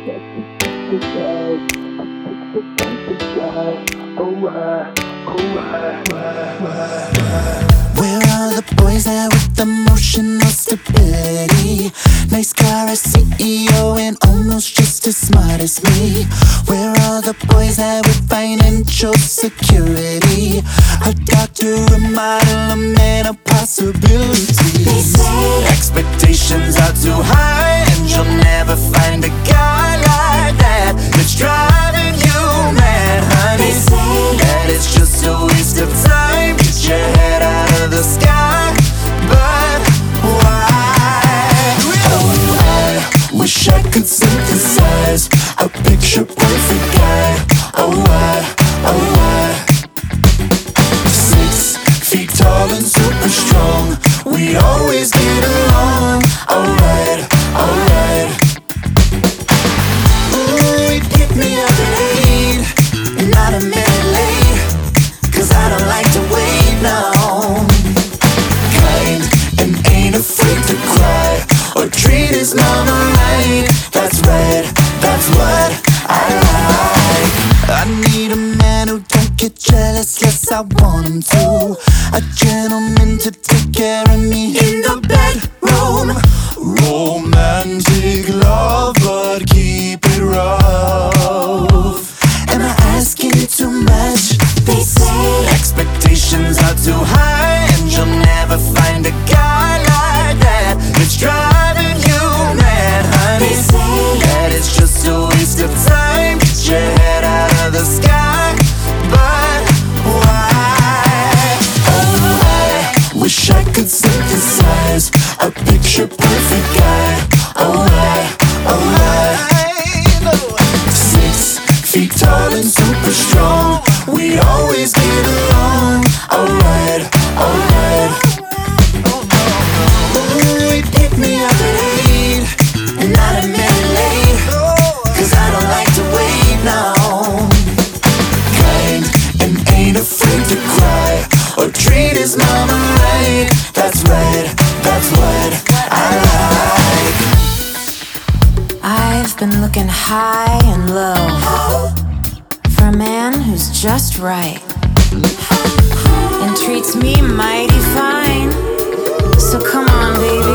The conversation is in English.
Where are the boys at with emotional stability? Nice car, a CEO, and almost just as smart as me. Where are the boys at with financial security? A doctor, a model, a man of possibilities. They say expectations are too high, and you'll never find a guy like that that's driving you mad, honey. They say that it's just a waste of time. Get your head out of the sky, but why? Oh, I wish I could synthesize a picture perfect guy. Oh, why? Oh, why? 6 feet tall and super strong, we always get along. Alright, alright. Ooh, he'd pick me up at 8, not a minute late, 'cause I don't like to wait, no. Kind and ain't afraid to cry or treat his mama right. That's right, that's what I like. I need a man who don't get jealous, yes I want him to. A gentleman to take care of me in the bedroom. Romantic love, but keep it rough. Am I asking too much? They say expectations are too high, and you'll never find a guy like that that's driving you mad, honey. They say that it's just a waste of time. Get your head out of the sky, but why? Oh, I wish I could synthesize a picture perfect guy. Oh, why? Oh, why? 6 feet tall and super strong, we always get along. Alright, alright. Ooh, he'd pick me up at 8, not a minute late, 'cause I don't like to wait, no. Kind and ain't afraid to cry or treat his mama right. That's right, that's what I like. I've been looking high and low for a man who's just right and treats me mighty fine. So come on, baby.